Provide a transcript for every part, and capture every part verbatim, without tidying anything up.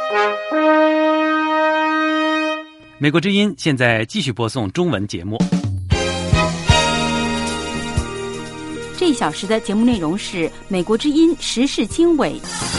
美国之音现在继续播送中文节目。 这一小时的节目内容是美国之音时事经纬。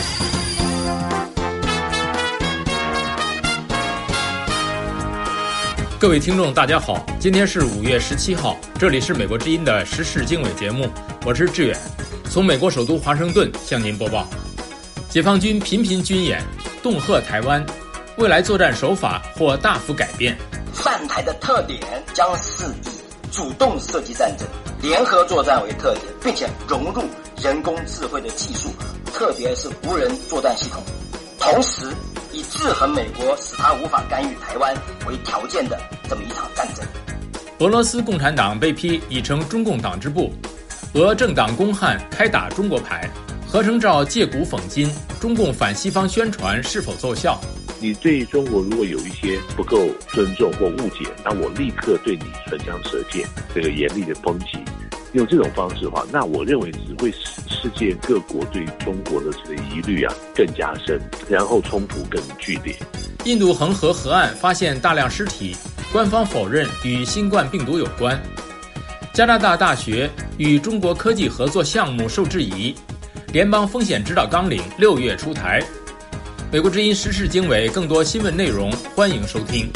各位听众大家好，今天是五月十七号，这里是美国之音的时事经纬节目，我是志远，从美国首都华盛顿向您播报。解放军频频军演，恫吓台湾，未来作战手法或大幅改变。 犯台的特点将是以主动设计战争、联合作战为特点，并且融入人工智慧的技术，特别是无人作战系统，同时以制衡美国使他无法干预台湾为条件的这么一场战争。 俄罗斯共产党被批已成中共党支部，俄政党公汉开打中国牌，何成照借古讽今，中共反西方宣传是否奏效？ 你对中国如果有一些不够尊重或误解，那我立刻对你唇枪舌剑，这个严厉的抨击。用这种方式的话，那我认为只会使世界各国对中国的这个疑虑啊更加深，然后冲突更剧烈。 印度恒河河岸发现大量尸体，官方否认与新冠病毒有关。加拿大大学与中国科技合作项目受质疑，联邦风险指导纲领六月出台。美国之音时事经纬，更多新闻内容，欢迎收听。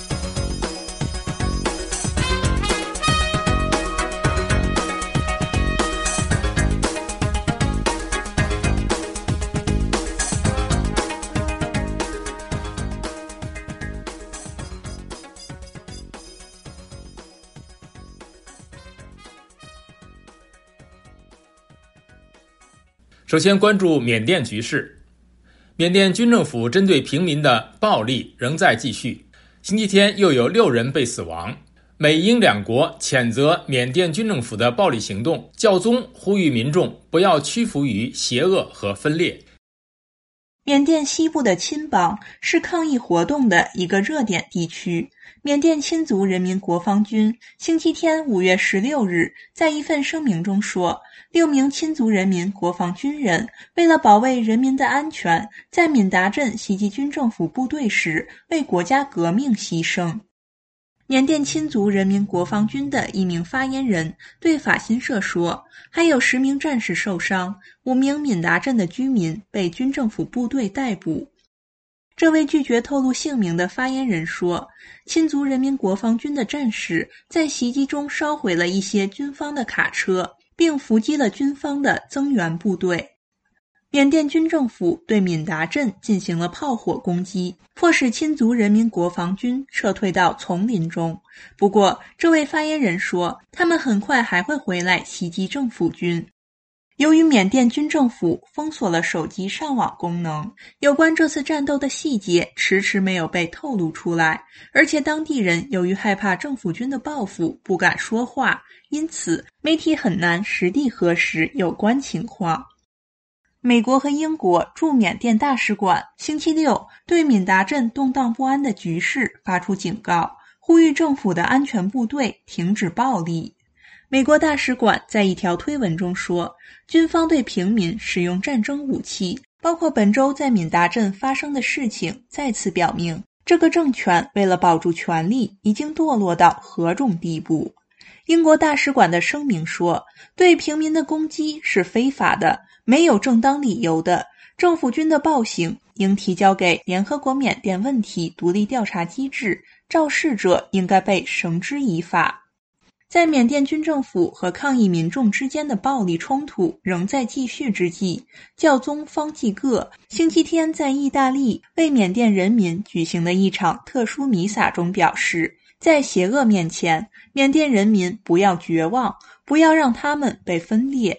首先关注缅甸局势。缅甸军政府针对平民的暴力仍在继续，星期天又有六人被死亡。美英两国谴责缅甸军政府的暴力行动，教宗呼吁民众不要屈服于邪恶和分裂。 缅甸西部的亲邦是抗议活动的一个热点地区。缅甸亲族人民国防军星期天五月十六日在一份声明中说，六名亲族人民国防军人为了保卫人民的安全，在敏达镇袭击军政府部队时为国家革命牺牲。缅甸亲族人民国防军的一名发言人对法新社说，还有十名战士受伤，五名敏达镇的居民被军政府部队逮捕。这位拒绝透露姓名的发言人说，亲族人民国防军的战士在袭击中烧毁了一些军方的卡车，并伏击了军方的增援部队。缅甸军政府对敏达镇进行了炮火攻击，迫使亲族人民国防军撤退到丛林中。不过，这位发言人说，他们很快还会回来袭击政府军。由于缅甸军政府封锁了手机上网功能，有关这次战斗的细节迟迟没有被透露出来，而且当地人由于害怕政府军的报复，不敢说话，因此媒体很难实地核实有关情况。美国和英国驻缅甸大使馆星期六对敏达镇动荡不安的局势发出警告，呼吁政府的安全部队停止暴力。美国大使馆在一条推文中说，军方对平民使用战争武器，包括本周在敏达镇发生的事情，再次表明这个政权为了保住权力已经堕落到何种地步。英国大使馆的声明说，对平民的攻击是非法的，没有正当理由的，政府军的暴行应提交给联合国缅甸问题独立调查机制，肇事者应该被绳之以法。在缅甸军政府和抗议民众之间的暴力冲突仍在继续之际，教宗方济各星期天在意大利为缅甸人民举行的一场特殊弥撒中表示，在邪恶面前，缅甸人民不要绝望，不要让他们被分裂。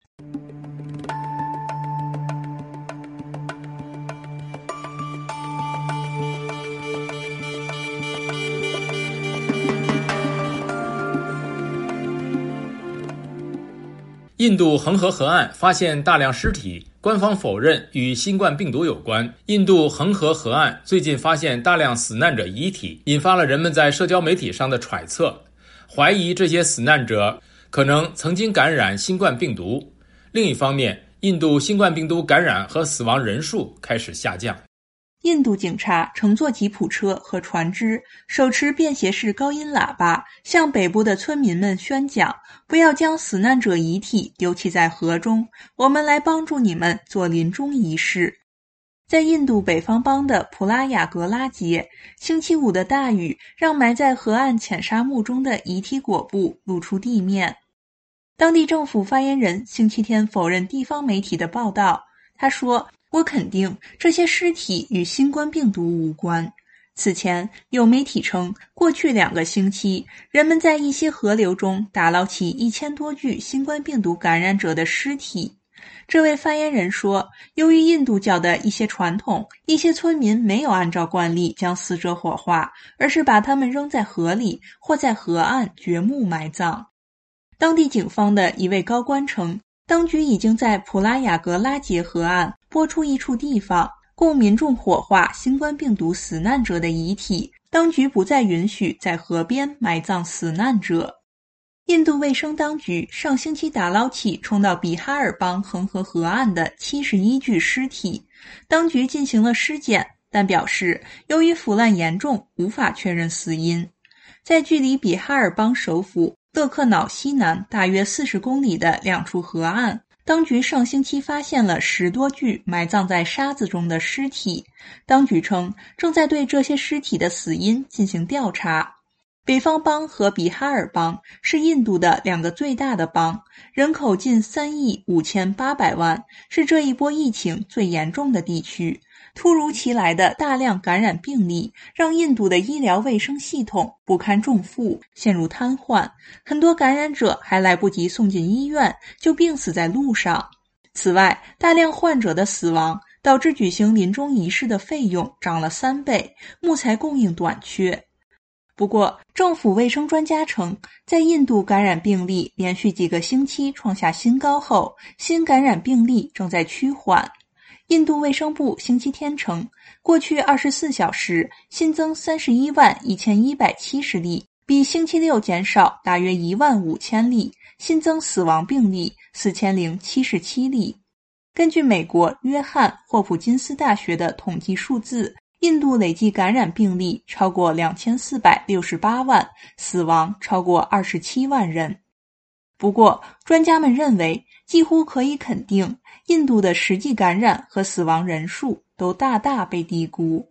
印度恒河河岸发现大量尸体，官方否认与新冠病毒有关。印度恒河河岸最近发现大量死难者遗体，引发了人们在社交媒体上的揣测，怀疑这些死难者可能曾经感染新冠病毒。另一方面，印度新冠病毒感染和死亡人数开始下降。 印度警察乘坐吉普车和船只，手持便携式高音喇叭，向北部的村民们宣讲：不要将死难者遗体丢弃在河中，我们来帮助你们做临终仪式。在印度北方邦的普拉雅格拉节，星期五的大雨让埋在河岸浅沙墓中的遗体裹布露出地面。当地政府发言人星期天否认地方媒体的报道，他说：我肯定这些尸体与新冠病毒无关。此前有媒体称，过去两个星期，人们在一些河流中打捞起一千多具新冠病毒感染者的尸体。这位发言人说，由于印度教的一些传统，一些村民没有按照惯例将死者火化，而是把他们扔在河里或在河岸掘墓埋葬。当地警方的一位高官称，当局已经在普拉雅格拉节河岸拨出一处地方，供民众火化新冠病毒死难者的遗体，当局不再允许在河边埋葬死难者。印度卫生当局上星期打捞起冲到比哈尔邦恒河河岸的七十一具尸体，当局进行了尸检，但表示由于腐烂严重，无法确认死因。在距离比哈尔邦首府勒克瑙西南大约四十公里的两处河岸，当局上星期发现了十多具埋葬在沙子中的尸体。当局称，正在对这些尸体的死因进行调查。北方邦和比哈尔邦是印度的两个最大的邦，人口近三亿五千八百万，是这一波疫情最严重的地区。突如其来的大量感染病例让印度的医疗卫生系统不堪重负，陷入瘫痪，很多感染者还来不及送进医院就病死在路上。此外，大量患者的死亡导致举行临终仪式的费用涨了三倍，木材供应短缺。不过，政府卫生专家称，在印度感染病例连续几个星期创下新高后，新感染病例正在趋缓。印度卫生部星期天称，过去二十四小时新增三十一万一千一百七十例，比星期六减少大约一万五千例，新增死亡病例四千零七十七例。根据美国约翰霍普金斯大学的统计数字，印度累计感染病例超过两千四百六十八万，死亡超过二十七万人。不过，专家们认为，几乎可以肯定，印度的实际感染和死亡人数都大大被低估。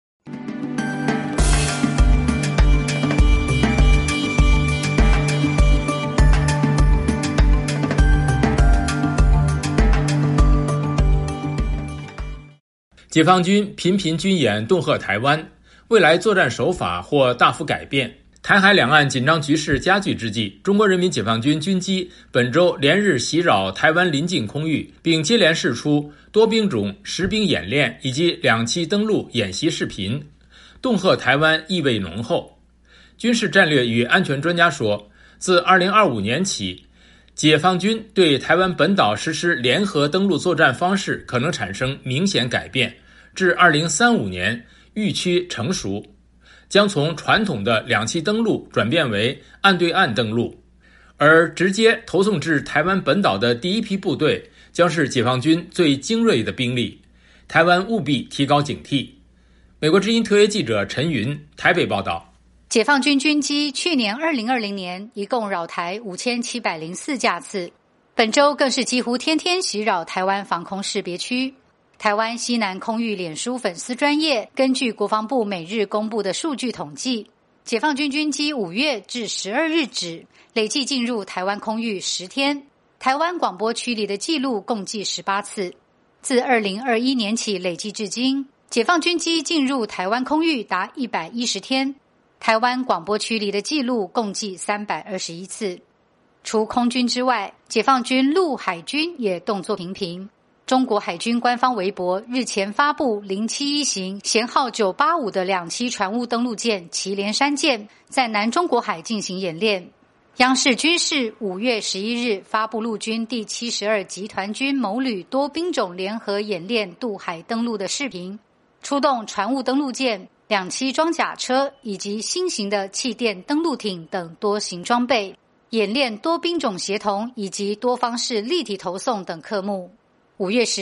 解放军频频军演恫吓台湾，未来作战手法或大幅改变。台海两岸紧张局势加剧之际，中国人民解放军军机本周连日袭扰台湾邻近空域，并接连释出多兵种实兵演练以及两栖登陆演习视频，恫吓台湾意味浓厚。军事战略与安全专家说，自二零二五年起，解放军对台湾本岛实施联合登陆作战方式可能产生明显改变，至二零三五年预期成熟，将从传统的两栖登陆转变为岸对岸登陆，而直接投送至台湾本岛的第一批部队将是解放军最精锐的兵力，台湾务必提高警惕。美国之音特约记者陈云台北报道。 解放军军机去年二零二零年一共扰台五千七百零四架次，本周更是几乎天天袭扰台湾防空识别区。台湾西南空域脸书粉丝专页根据国防部每日公布的数据统计，解放军军机五月至十二日止累计进入台湾空域十天，台湾广播区里的记录共计十八次。自二零二一年起累计至今，解放军机进入台湾空域达一百一十天，台湾广播区里的记录共计三百二十一次。除空军之外，解放军陆海军也动作频频。中国海军官方微博日前发布零七一型舷号九八五的两栖船坞登陆舰祁连山舰在南中国海进行演练。央视军事五月十一日发布陆军第七十二集团军某旅多兵种联合演练渡海登陆的视频，出动船坞登陆舰、两栖装甲车以及新型的气垫登陆艇等多型装备，演练多兵种协同以及多方式立体投送等科目。五月十日，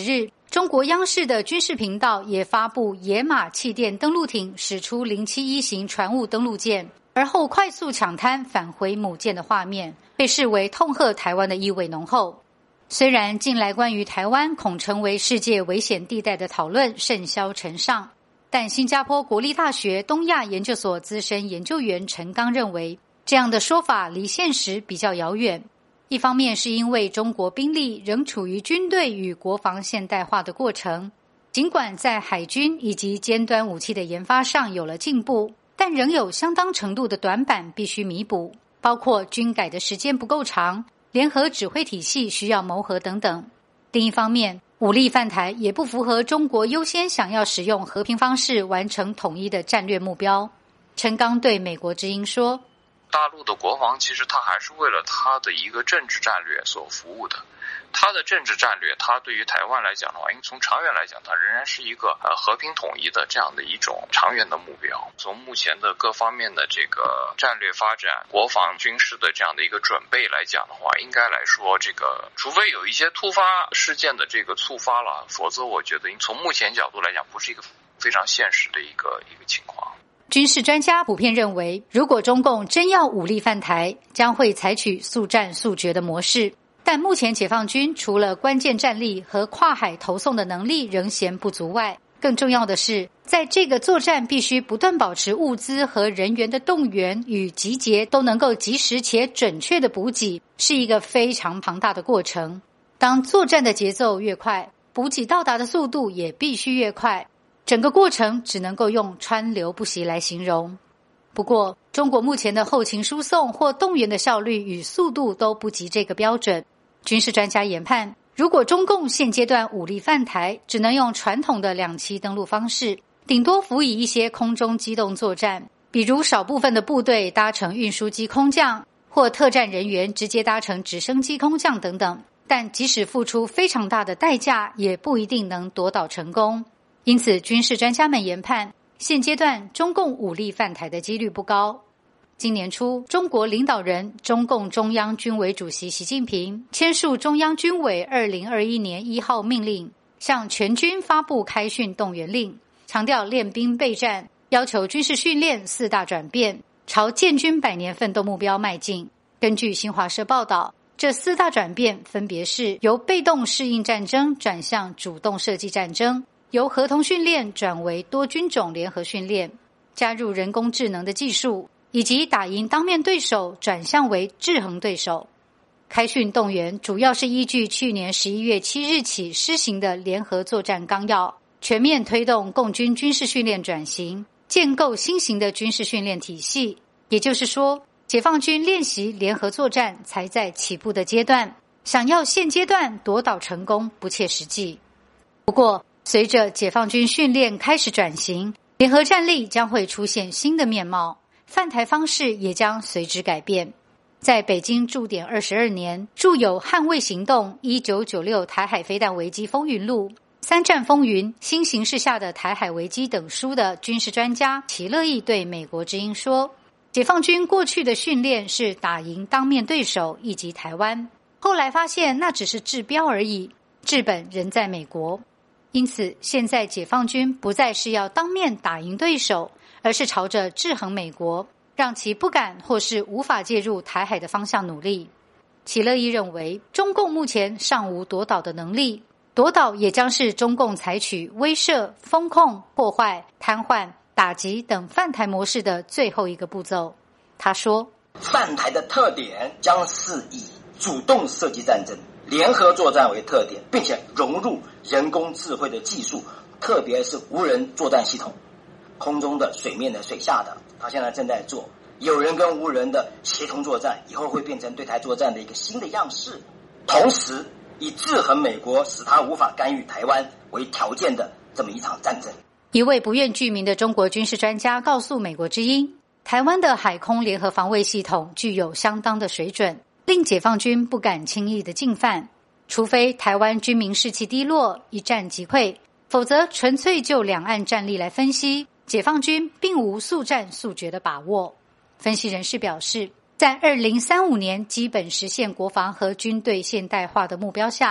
中国央视的军事频道也发布野马气垫登陆艇驶出零七一型船坞登陆舰，而后快速抢滩返回母舰的画面，被视为痛吓台湾的意味浓厚。虽然近来关于台湾恐成为世界危险地带的讨论甚嚣尘上，但新加坡国立大学东亚研究所资深研究员陈刚认为，这样的说法离现实比较遥远。一方面是因为中国兵力仍处于军队与国防现代化的过程，尽管在海军以及尖端武器的研发上有了进步，但仍有相当程度的短板必须弥补，包括军改的时间不够长，联合指挥体系需要谋合等等。另一方面，武力犯台也不符合中国优先想要使用和平方式完成统一的战略目标。陈刚对美国之音说， 大陆的国防其实它还是为了它的一个政治战略所服务的，它的政治战略，它对于台湾来讲的话，因为从长远来讲，它仍然是一个呃和平统一的这样的一种长远的目标。从目前的各方面的这个战略发展、国防军事的这样的一个准备来讲的话，应该来说，这个除非有一些突发事件的这个触发了，否则我觉得从目前角度来讲，不是一个非常现实的一个一个情况。 军事专家普遍认为，如果中共真要武力犯台，将会采取速战速决的模式。但目前解放军除了关键战力和跨海投送的能力仍嫌不足外，更重要的是，在这个作战必须不断保持物资和人员的动员与集结都能够及时且准确的补给，是一个非常庞大的过程。当作战的节奏越快，补给到达的速度也必须越快。整个过程只能够用川流不息来形容。不过，中国目前的后勤输送或动员的效率与速度都不及这个标准。军事专家研判，如果中共现阶段武力犯台，只能用传统的两栖登陆方式，顶多辅以一些空中机动作战，比如少部分的部队搭乘运输机空降，或特战人员直接搭乘直升机空降等等。但即使付出非常大的代价，也不一定能夺岛成功。因此，军事专家们研判，现阶段中共武力犯台的几率不高。今年初，中国领导人、中共中央军委主席习近平签署中央军委二零二一年一号命令，向全军发布开训动员令，强调练兵备战，要求军事训练四大转变，朝建军百年奋斗目标迈进。根据新华社报道，这四大转变分别是由被动适应战争转向主动设计战争，由合同训练转为多军种联合训练，加入人工智能的技术，以及打赢当面对手转向为制衡对手。开训动员主要是依据去年十一月七日起施行的联合作战纲要，全面推动共军军事训练转型，建构新型的军事训练体系。也就是说，解放军练习联合作战才在起步的阶段，想要现阶段夺岛成功不切实际。不过，随着解放军训练开始转型，联合战力将会出现新的面貌，犯台方式也将随之改变。在北京驻点二十二年，著有《捍卫行动：一九九六台海飞弹危机风云录》、《三战风云：新形势下的台海危机》等书的军事专家齐乐毅对美国之音说，解放军过去的训练是打赢当面对手以及台湾，后来发现那只是治标而已，治本仍在美国。因此，现在解放军不再是要当面打赢对手，而是朝着制衡美国，让其不敢或是无法介入台海的方向努力。齐乐毅认为，中共目前尚无夺岛的能力，夺岛也将是中共采取威慑、封控、破坏、瘫痪、打击等犯台模式的最后一个步骤。他说， 犯台的特点将是以主动射击战争、联合作战为特点，并且融入人工智慧的技术，特别是无人作战系统，空中的、水面的、水下的，他现在正在做有人跟无人的协同作战，以后会变成对台作战的一个新的样式。同时，以制衡美国，使他无法干预台湾为条件的这么一场战争。 一位不愿具名的中国军事专家告诉美国之音，台湾的海空联合防卫系统具有相当的水准，令解放军不敢轻易的进犯，除非台湾军民士气低落，一战即溃，否则纯粹就两岸战力来分析，解放军并无速战速决的把握。分析人士表示，在二零三五年基本实现国防和军队现代化的目标下，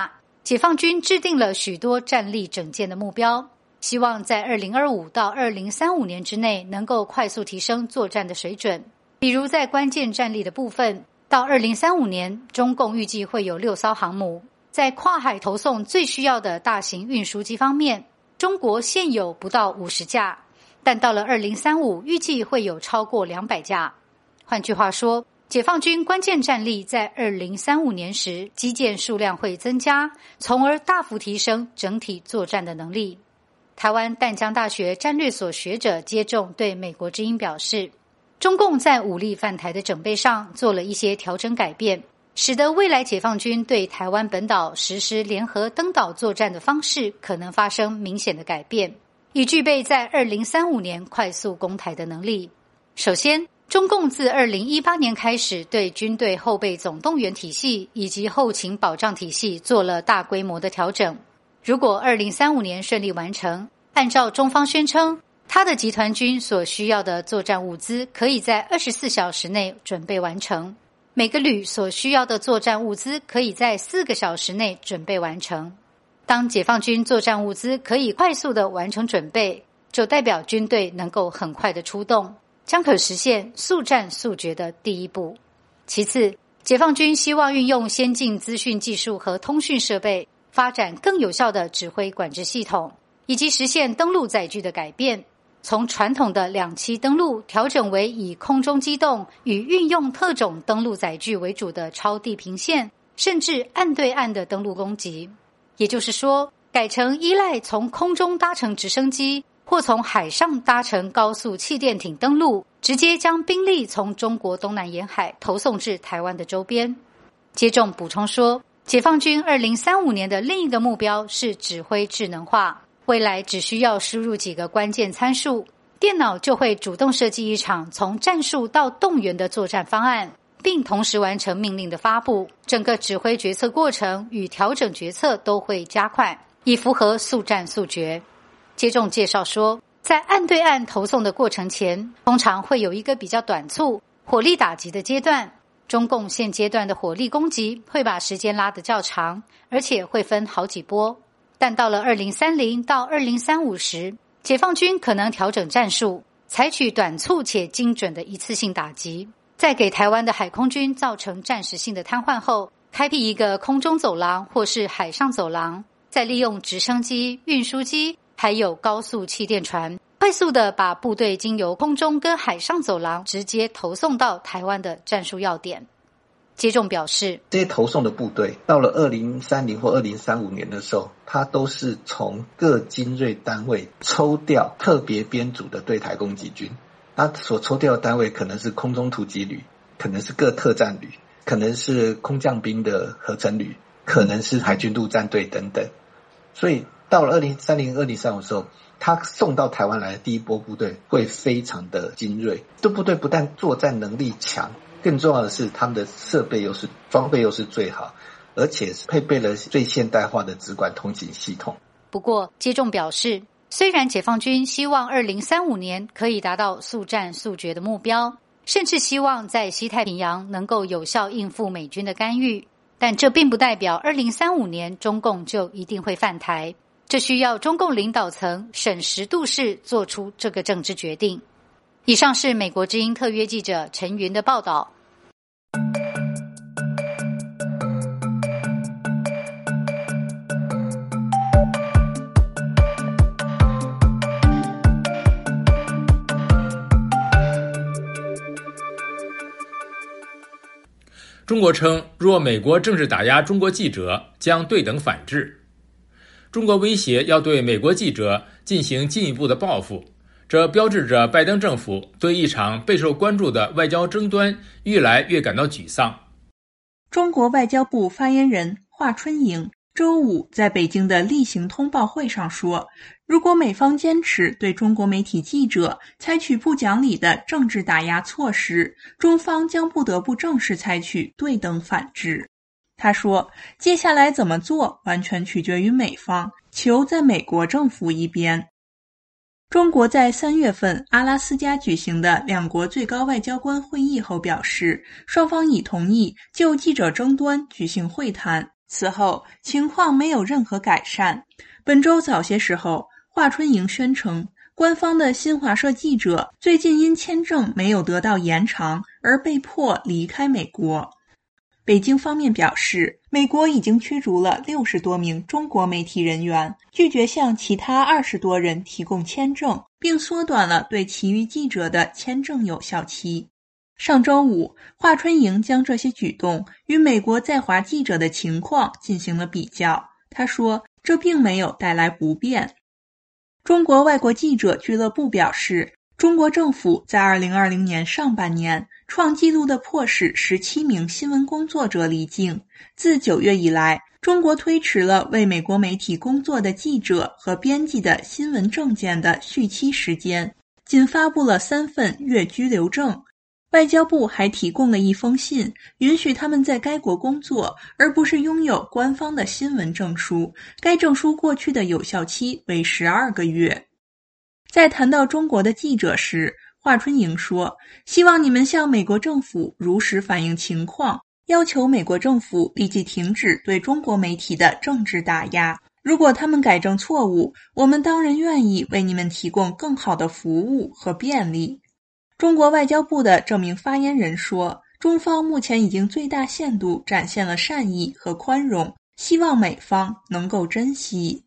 解放军制定了许多战力整建的目标，希望在二零二五到二零三五年之内能够快速提升作战的水准。比如在关键战力的部分，到二零三五年，中共预计会有六艘航母。在跨海投送最需要的大型运输机方面，中国现有不到五十架，但到了二零三五，预计会有超过两百架。换句话说，解放军关键战力在二零三五年时，机舰数量会增加，从而大幅提升整体作战的能力。台湾淡江大学战略所学者接种对美国之音表示，中共在武力犯台的准备上做了一些调整改变，使得未来解放军对台湾本岛实施联合登岛作战的方式可能发生明显的改变，以具备在二零三五年快速攻台的能力。首先，中共自二零一八年开始对军队后备总动员体系以及后勤保障体系做了大规模的调整。如果二零三五年顺利完成，按照中方宣称，他的集团军所需要的作战物资可以在二十四小时内准备完成，每个旅所需要的作战物资可以在四个小时内准备完成。当解放军作战物资可以快速的完成准备，就代表军队能够很快的出动，将可实现速战速决的第一步。其次，解放军希望运用先进资讯技术和通讯设备，发展更有效的指挥管制系统，以及实现登陆载具的改变，从传统的两栖登陆调整为以空中机动与运用特种登陆载具为主的超地平线，甚至岸对岸的登陆攻击。也就是说，改成依赖从空中搭乘直升机或从海上搭乘高速气垫艇登陆，直接将兵力从中国东南沿海投送至台湾的周边。接种补充说，解放军二零三五年的另一个目标是指挥智能化，未来只需要输入几个关键参数，电脑就会主动设计一场从战术到动员的作战方案，并同时完成命令的发布，整个指挥决策过程与调整决策都会加快，以符合速战速决。接种介绍说，在岸对岸投送的过程前，通常会有一个比较短促火力打击的阶段，中共现阶段的火力攻击会把时间拉得较长，而且会分好几波。但到了二零三零到二零三五时，解放军可能调整战术，采取短促且精准的一次性打击，在给台湾的海空军造成暂时性的瘫痪后，开辟一个空中走廊或是海上走廊，再利用直升机、运输机还有高速气垫船，快速的把部队经由空中跟海上走廊直接投送到台湾的战术要点。接种表示， 这些投送的部队到了二零三零或二零三五年的时候，它都是从各精锐单位抽调特别编组的对台攻击军，它所抽调的单位可能是空中突击旅，可能是各特战旅，可能是空降兵的合成旅，可能是海军陆战队等等。所以到了二零三零、二零三五的时候，他送到台湾来的第一波部队会非常的精锐，这部队不但作战能力强，更重要的是他们的设备又是装备又是最好，而且配备了最现代化的直管通信系统。 不过接种表示，虽然解放军希望二零三五年可以达到速战速决的目标，甚至希望在西太平洋能够有效应付美军的干预，但这并不代表二零三五年中共就一定会犯台，这需要中共领导层审时度势做出这个政治决定。以上是美国之音特约记者陈云的报道。 中国称，若美国政治打压中国记者，将对等反制。中国威胁要对美国记者进行进一步的报复，这标志着拜登政府对一场备受关注的外交争端越来越感到沮丧。 中国外交部发言人华春莹周五在北京的例行通报会上说，如果美方坚持对中国媒体记者采取不讲理的政治打压措施，中方将不得不正式采取对等反制。他说，接下来怎么做完全取决于美方，求在美国政府一边。中国在三月份阿拉斯加举行的两国最高外交官会议后表示，双方已同意就记者争端举行会谈， 此后情况没有任何改善。本周早些时候，华春莹宣称，官方的新华社记者最近因签证没有得到延长而被迫离开美国。北京方面表示，美国已经驱逐了六十多名中国媒体人员，拒绝向其他二十多人提供签证，并缩短了对其余记者的签证有效期。上周五，华春莹将这些举动与美国在华记者的情况进行了比较。他说，这并没有带来不便。中国外国记者俱乐部表示，中国政府在二零二零年上半年创纪录的迫使十七名新闻工作者离境。自九月以来，中国推迟了为美国媒体工作的记者和编辑的新闻证件的续期时间，仅发布了三份越居留证。外交部还提供了一封信，允许他们在该国工作，而不是拥有官方的新闻证书。该证书过去的有效期为十二个月。在谈到中国的记者时，华春莹说，希望你们向美国政府如实反映情况，要求美国政府立即停止对中国媒体的政治打压。如果他们改正错误，我们当然愿意为你们提供更好的服务和便利。中国外交部的这名发言人说，中方目前已经最大限度展现了善意和宽容，希望美方能够珍惜。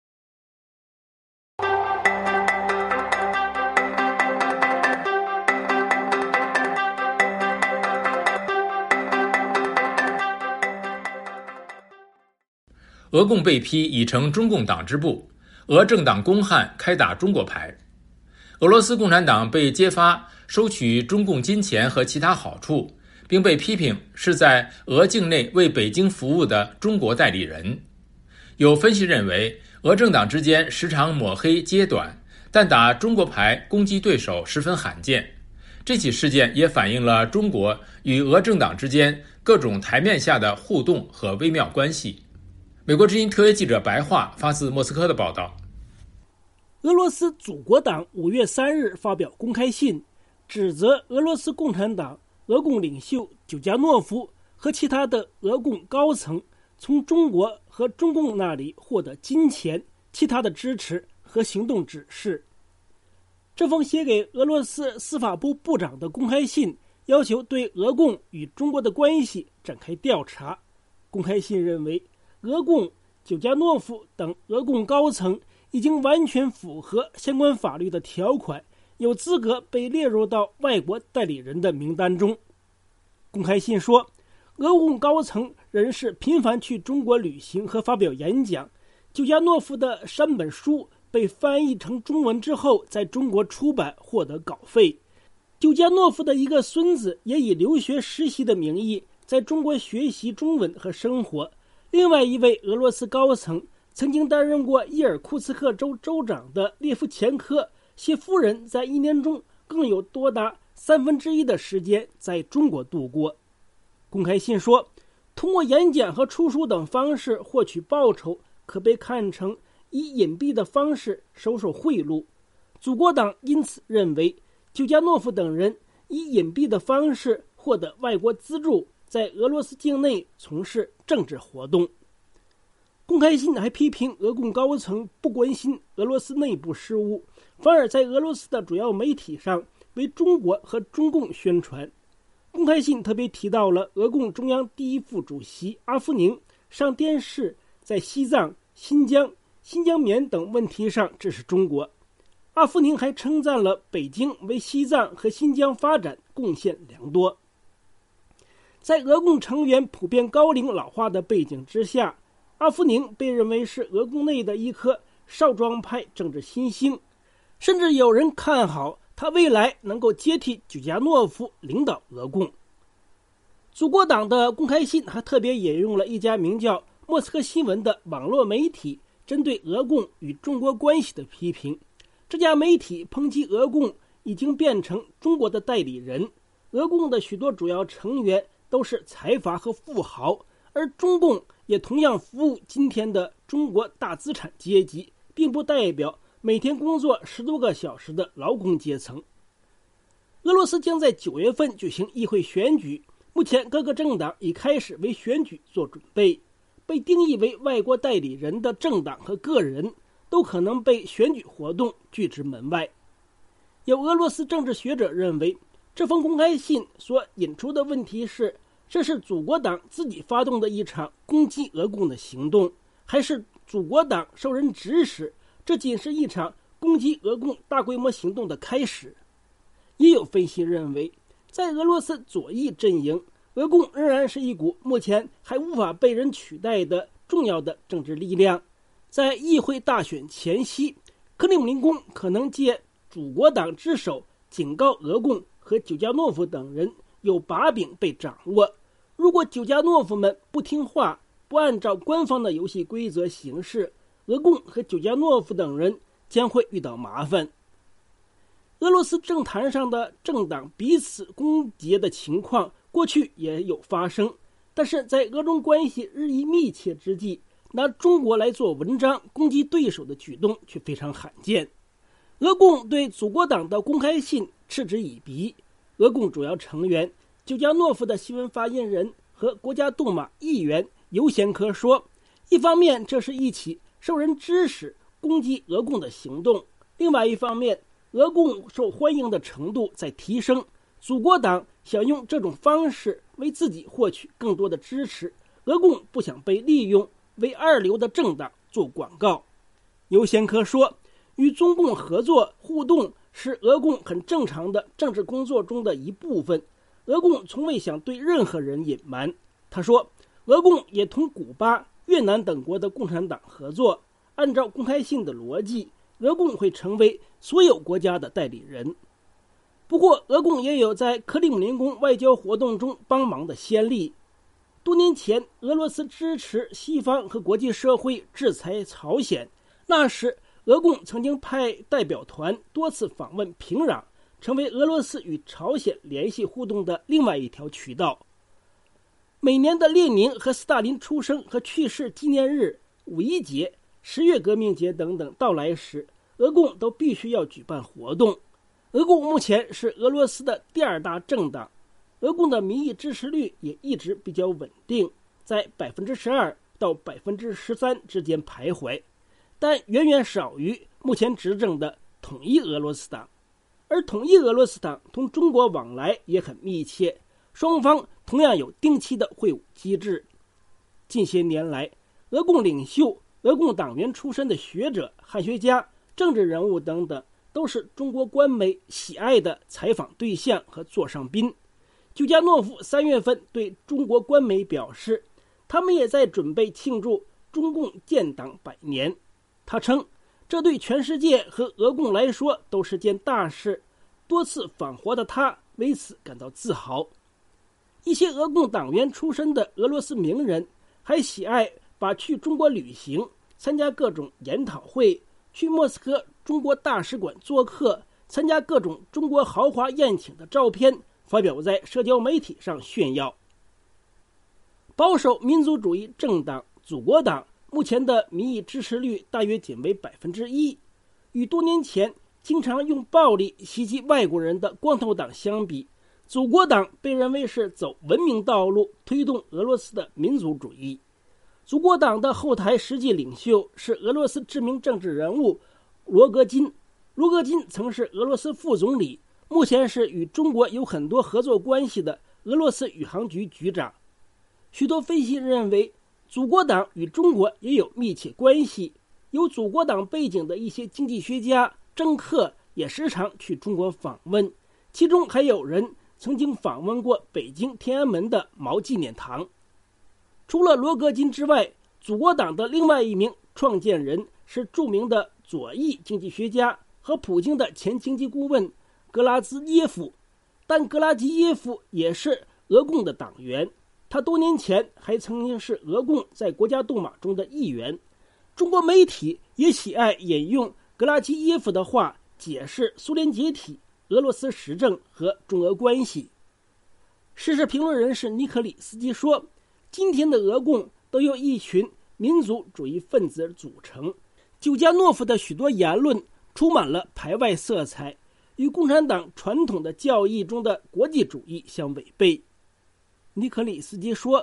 俄共被批已成中共党支部，俄政党公汉开打中国牌。俄罗斯共产党被揭发收取中共金钱和其他好处，并被批评是在俄境内为北京服务的中国代理人。有分析认为，俄政党之间时常抹黑揭短，但打中国牌攻击对手十分罕见。这起事件也反映了中国与俄政党之间各种台面下的互动和微妙关系。美国之音特约记者白桦发自莫斯科的报道。 俄罗斯祖国党五月三日发表公开信，指责俄罗斯共产党俄共领袖久加诺夫和其他的俄共高层从中国和中共那里获得金钱、其他的支持和行动指示。这封写给俄罗斯司法部部长的公开信要求对俄共与中国的关系展开调查。公开信认为，俄共、久加诺夫等俄共高层已经完全符合相关法律的条款，有资格被列入到外国代理人的名单中。公开信说，俄共高层人士频繁去中国旅行和发表演讲，久加诺夫的三本书被翻译成中文之后在中国出版，获得稿费。久加诺夫的一个孙子也以留学实习的名义在中国学习中文和生活。另外一位俄罗斯高层曾经担任过伊尔库茨克州州长的列夫前科，其夫人在一年中更有多达三分之一的时间在中国度过。公开信说，通过演讲和出书等方式获取报酬，可被看成以隐蔽的方式收受贿赂。祖国党因此认为，久加诺夫等人以隐蔽的方式获得外国资助，在俄罗斯境内从事政治活动。公开信还批评俄共高层不关心俄罗斯内部事务，反而在俄罗斯的主要媒体上为中国和中共宣传。公开信特别提到了俄共中央第一副主席阿夫宁上电视在西藏、新疆、新疆棉等问题上支持中国。阿夫宁还称赞了北京为西藏和新疆发展贡献良多。在俄共成员普遍高龄老化的背景之下，阿夫宁被认为是俄共内的一颗少壮派政治新星，甚至有人看好他未来能够接替久加诺夫领导俄共。祖国党的公开信还特别引用了一家名叫莫斯科新闻的网络媒体针对俄共与中国关系的批评。这家媒体抨击俄共已经变成中国的代理人，俄共的许多主要成员都是财阀和富豪，而中共也同样服务今天的中国大资产阶级，并不代表每天工作十多个小时的劳工阶层。俄罗斯将在九月份举行议会选举，目前各个政党已开始为选举做准备。 被定义为外国代理人的政党和个人都可能被选举活动拒之门外。有俄罗斯政治学者认为，这封公开信所引出的问题是，这是祖国党自己发动的一场攻击俄共的行动，还是祖国党受人指使，这仅是一场攻击俄共大规模行动的开始。也有分析认为，在俄罗斯左翼阵营，俄共仍然是一股目前还无法被人取代的重要的政治力量。在议会大选前夕，克里姆林宫可能借祖国党之手警告俄共和久加诺夫等人有把柄被掌握。如果久加诺夫们不听话，不按照官方的游戏规则行事，俄共和久加诺夫等人将会遇到麻烦。俄罗斯政坛上的政党彼此攻讦的情况过去也有发生，但是在俄中关系日益密切之际，拿中国来做文章攻击对手的举动却非常罕见。俄共对祖国党的公开信嗤之以鼻。俄共主要成员久加诺夫的新闻发言人和国家杜马议员尤先科说，一方面这是一起受人指使攻击俄共的行动，另外一方面俄共受欢迎的程度在提升，祖国党想用这种方式为自己获取更多的支持，俄共不想被利用为二流的政党做广告。尤先科说，与中共合作互动是俄共很正常的政治工作中的一部分，俄共从未想对任何人隐瞒。他说，俄共也同古巴、越南等国的共产党合作，按照公开信的逻辑，俄共会成为所有国家的代理人。不过俄共也有在克里姆林宫外交活动中帮忙的先例。多年前，俄罗斯支持西方和国际社会制裁朝鲜，那时俄共曾经派代表团多次访问平壤，成为俄罗斯与朝鲜联系互动的另外一条渠道。每年的列宁和斯大林出生和去世纪念日、五一节、十月革命节等等到来时，俄共都必须要举办活动。俄共目前是俄罗斯的第二大政党，俄共的民意支持率也一直比较稳定，在百分之十二到百分之十三之间徘徊，但远远少于目前执政的统一俄罗斯党。而统一俄罗斯党同中国往来也很密切，双方同样有定期的会晤机制。近些年来，俄共领袖、俄共党员出身的学者、汉学家、政治人物等等，都是中国官媒喜爱的采访对象和座上宾。久加诺夫三月份对中国官媒表示，他们也在准备庆祝中共建党百年。他称，这对全世界和俄共来说都是件大事，多次访华的他为此感到自豪。一些俄共党员出身的俄罗斯名人还喜爱把去中国旅行、参加各种研讨会、去莫斯科中国大使馆做客、参加各种中国豪华宴请的照片发表在社交媒体上炫耀。保守民族主义政党祖国党目前的民意支持率大约仅为百分之一，与多年前经常用暴力袭击外国人的光头党相比，祖国党被认为是走文明道路，推动俄罗斯的民族主义。祖国党的后台实际领袖是俄罗斯知名政治人物罗戈金。罗戈金曾是俄罗斯副总理，目前是与中国有很多合作关系的俄罗斯宇航局局长。许多分析认为，祖国党与中国也有密切关系，有祖国党背景的一些经济学家、政客也时常去中国访问，其中还有人曾经访问过北京天安门的毛纪念堂。除了罗戈金之外，祖国党的另外一名创建人是著名的左翼经济学家和普京的前经济顾问格拉兹耶夫，但格拉基耶夫也是俄共的党员，他多年前还曾经是俄共在国家杜马中的议员。中国媒体也喜爱引用格拉基耶夫的话解释苏联解体、俄罗斯时政和中俄关系。时事评论人士尼克里斯基说，今天的俄共都由一群民族主义分子组成，久加诺夫的许多言论充满了排外色彩，与共产党传统的教义中的国际主义相违背。尼克里斯基说，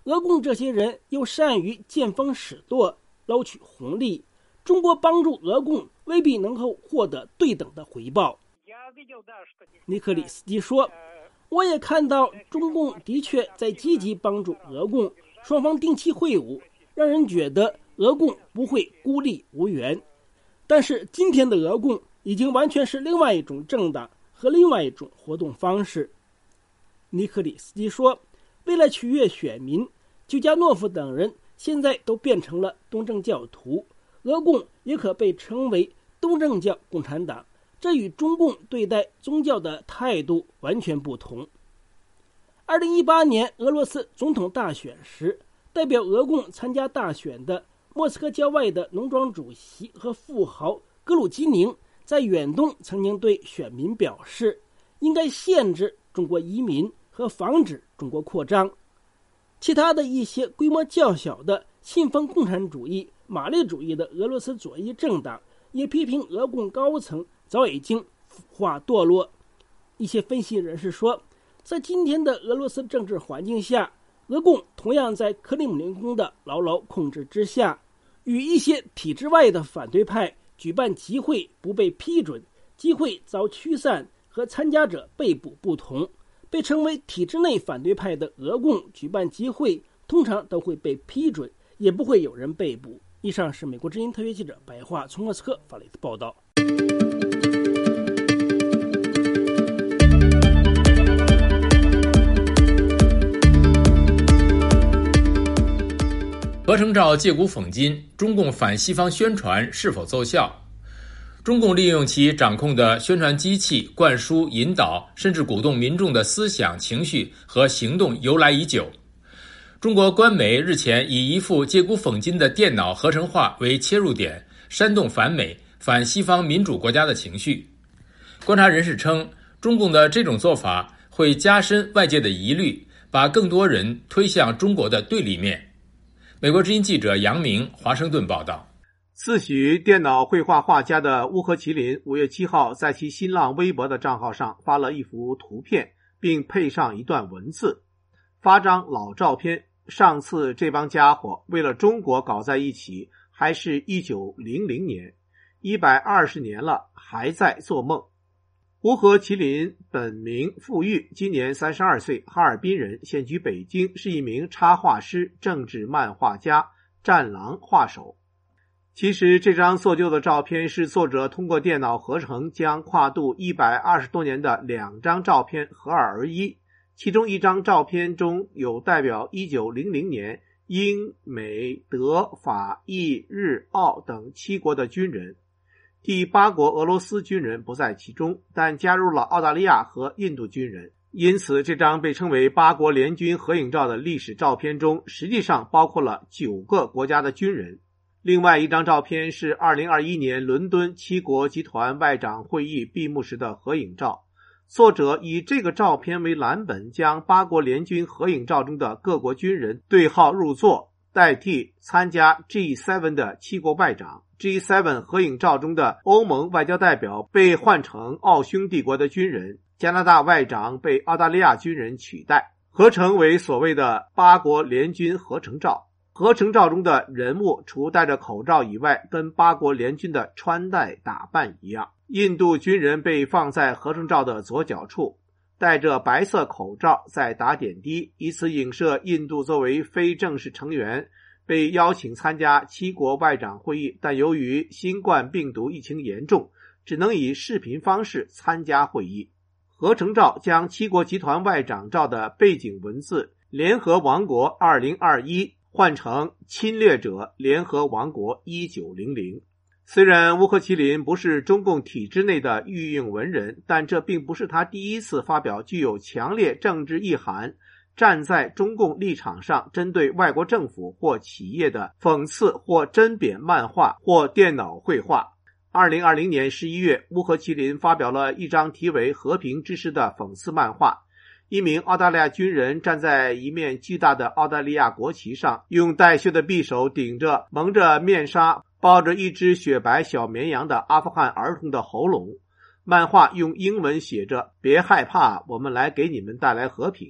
俄共这些人又善于见风使舵，捞取红利，中国帮助俄共未必能够获得对等的回报。尼克里斯基说，我也看到中共的确在积极帮助俄共，双方定期会晤，让人觉得俄共不会孤立无援。但是今天的俄共已经完全是另外一种政党和另外一种活动方式。尼克里斯基说，为了取悦选民，久加诺夫等人现在都变成了东正教徒，俄共也可被称为东正教共产党，这与中共对待宗教的态度完全不同。二零一八年俄罗斯总统大选时，代表俄共参加大选的莫斯科郊外的农庄主席和富豪格鲁吉宁在远东曾经对选民表示，应该限制中国移民和防止中国扩张。其他的一些规模较小的信奉共产主义、马列主义的俄罗斯左翼政党也批评俄共高层早已经腐化堕落。一些分析人士说，在今天的俄罗斯政治环境下，俄共同样在克里姆林宫的牢牢控制之下，与一些体制外的反对派举办集会不被批准、集会遭驱散和参加者被捕不同。被称为体制内反对派的俄共举办集会通常都会被批准，也不会有人被捕。以上是美国之音特约记者白桦从莫斯科发来的报道。 合成照借古讽今，中共反西方宣传是否奏效？中共利用其掌控的宣传机器灌输、引导，甚至鼓动民众的思想、情绪和行动由来已久。中国官媒日前以一幅借古讽今的电脑合成画为切入点，煽动反美、反西方民主国家的情绪。观察人士称，中共的这种做法会加深外界的疑虑，把更多人推向中国的对立面。美国之音记者杨明华盛顿报道。 自诩电脑绘画画家的乌合麒麟五月七号在其新浪微博的账号上发了一幅图片，并配上一段文字。发张老照片，上次这帮家伙为了中国搞在一起，还是一九零零年，一百二十年了，还在做梦。乌合麒麟本名傅玉，今年三十二岁，哈尔滨人，现居北京，是一名插画师、政治漫画家、战狼画手。其实这张塑旧的照片是作者通过电脑合成，将跨度一百二十多年的两张照片合二而一。其中一张照片中有代表一九零零年英、美、德、法、意、日、澳等七国的军人，第八国俄罗斯军人不在其中，但加入了澳大利亚和印度军人。因此这张被称为八国联军合影照的历史照片中，实际上包括了九个国家的军人。另外一张照片是二零二一年伦敦七国集团外长会议闭幕时的合影照。作者以这个照片为蓝本，将八国联军合影照中的各国军人对号入座，代替参加 G 七 的七国外长。G 七 合影照中的欧盟外交代表被换成奥匈帝国的军人，加拿大外长被澳大利亚军人取代，合成为所谓的八国联军合成照。合成照中的人物除戴着口罩以外，跟八国联军的穿戴打扮一样。印度军人被放在合成照的左脚处，戴着白色口罩在打点滴，以此影射印度作为非正式成员被邀请参加七国外长会议，但由于新冠病毒疫情严重，只能以视频方式参加会议。合成照将七国集团外长照的背景文字联合王国二零二一换成侵略者联合王国一九零零。虽然乌合麒麟不是中共体制内的御用文人，但这并不是他第一次发表具有强烈政治意涵、站在中共立场上针对外国政府或企业的讽刺或针砭漫画或电脑绘画。二零二零年十一月，乌合麒麟发表了一张题为《和平之诗》的讽刺漫画。一名澳大利亚军人站在一面巨大的澳大利亚国旗上，用带血的匕首顶着蒙着面纱、抱着一只雪白小绵羊的阿富汗儿童的喉咙。漫画用英文写着：“别害怕，我们来给你们带来和平。”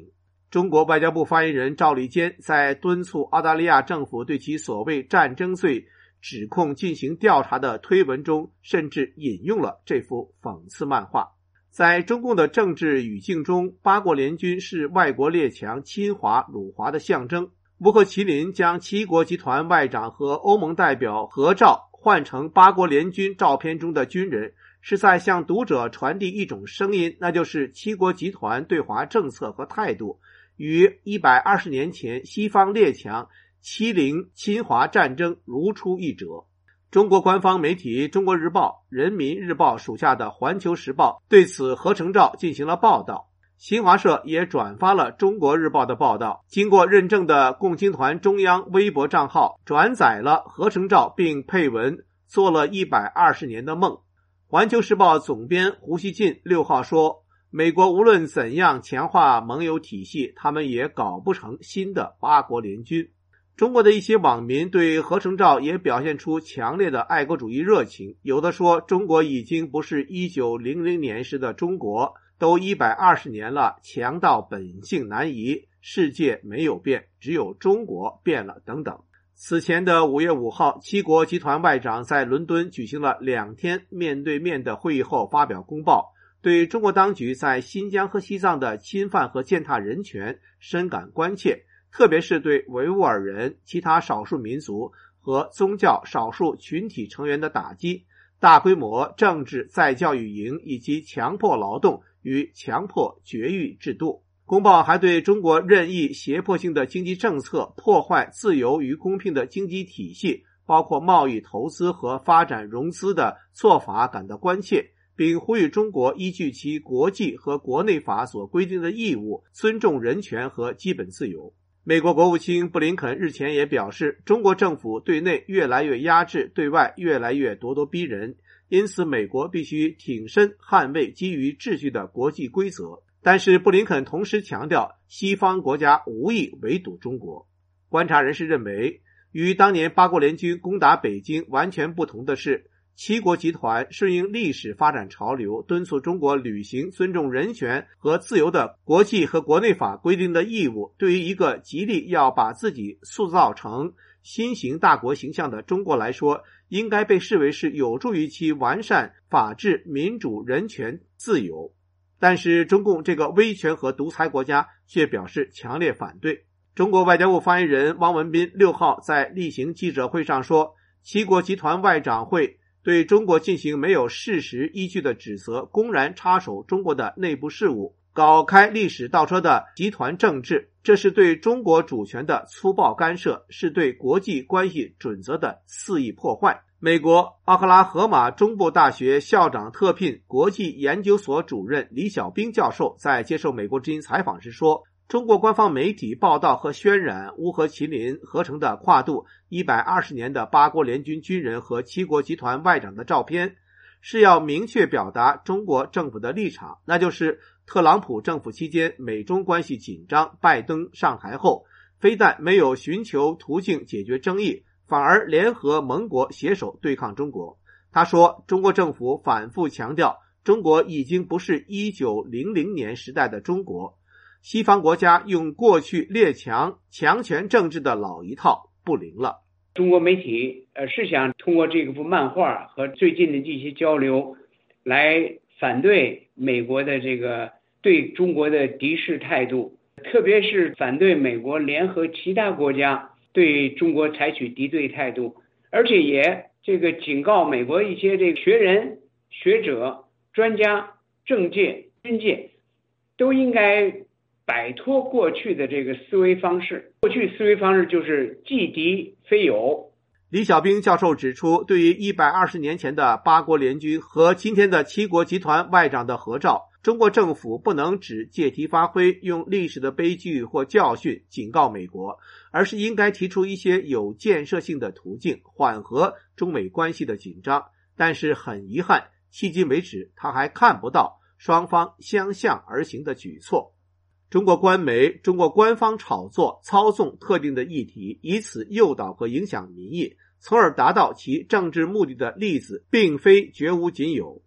中国外交部发言人赵立坚在敦促澳大利亚政府对其所谓战争罪指控进行调查的推文中，甚至引用了这幅讽刺漫画。在中共的政治语境中，八国联军是外国列强侵华辱华的象征。乌合麒麟将七国集团外长和欧盟代表合照换成八国联军照片中的军人，是在向读者传递一种声音，那就是七国集团对华政策和态度与一百二十年前西方列强欺凌侵华战争如出一辙。中国官方媒体中国日报、人民日报属下的环球时报对此合成照进行了报道，新华社也转发了中国日报的报道，经过认证的共青团中央微博账号转载了合成照并配文做了一百二十年的梦。环球时报总编胡锡进六号说，美国无论怎样强化盟友体系，他们也搞不成新的八国联军。中国的一些网民对合成照也表现出强烈的爱国主义热情，有的说中国已经不是一九零零年时的中国，都一百二十年了，强盗本性难移，世界没有变，只有中国变了等等。此前的五月五号，七国集团外长在伦敦举行了两天面对面的会议后发表公报，对中国当局在新疆和西藏的侵犯和践踏人权深感关切，特别是对维吾尔人、其他少数民族和宗教少数群体成员的打击、大规模政治再教育营以及强迫劳动与强迫绝育制度。公报还对中国任意胁迫性的经济政策、破坏自由与公平的经济体系，包括贸易、投资和发展融资的做法感到关切，并呼吁中国依据其国际和国内法所规定的义务，尊重人权和基本自由。美国国务卿布林肯日前也表示，中国政府对内越来越压制，对外越来越咄咄逼人，因此美国必须挺身捍卫基于秩序的国际规则。但是布林肯同时强调，西方国家无意围堵中国。观察人士认为，与当年八国联军攻打北京完全不同的是，七国集团顺应历史发展潮流，敦促中国履行尊重人权和自由的国际和国内法规定的义务。对于一个极力要把自己塑造成新型大国形象的中国来说，应该被视为是有助于其完善法治、民主、人权、自由。但是中共这个威权和独裁国家却表示强烈反对。中国外交部发言人汪文斌六号在例行记者会上说，七国集团外长会对中国进行没有事实依据的指责，公然插手中国的内部事务，搞开历史倒车的集团政治，这是对中国主权的粗暴干涉，是对国际关系准则的肆意破坏。美国奥克拉荷马中部大学校长特聘国际研究所主任李小兵教授在接受美国之音采访时说，中国官方媒体报道和渲染乌合麒麟合成的跨度一百二十年的八国联军军人和七国集团外长的照片，是要明确表达中国政府的立场，那就是特朗普政府期间美中关系紧张，拜登上台后非但没有寻求途径解决争议，反而联合盟国携手对抗中国。他说，中国政府反复强调，中国已经不是一九零零年时代的中国，西方国家用过去列强强权政治的老一套不灵了。 中国媒体呃是想通过这幅漫画和最近的这些交流来反对美国的这个对中国的敌视态度，特别是反对美国联合其他国家对中国采取敌对态度，而且也这个警告美国一些这个学人、学者、专家、政界、军界都应该摆脱过去的这个思维方式。过去思维方式就是既敌非友。 李小兵教授指出，对于一百二十年前的八国联军和今天的七国集团外长的合照，中国政府不能只借题发挥，用历史的悲剧或教训警告美国，而是应该提出一些有建设性的途径，缓和中美关系的紧张。但是很遗憾，迄今为止他还看不到双方相向而行的举措。中国官媒、中国官方炒作、操纵特定的议题，以此诱导和影响民意，从而达到其政治目的的例子并非绝无仅有。